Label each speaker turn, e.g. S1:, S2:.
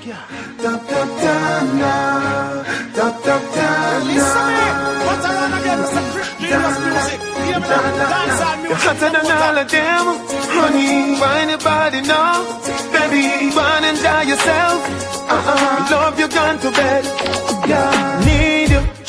S1: Yeah. Da da da na, da da da
S2: Listen me. Once around again, Mr. Genius Music. Hear me now. Dancehall music.
S1: You're hotter than all of them, honey. Find your body now, baby. Burn and enjoy yourself. Love you gone to bed. Yeah, need you.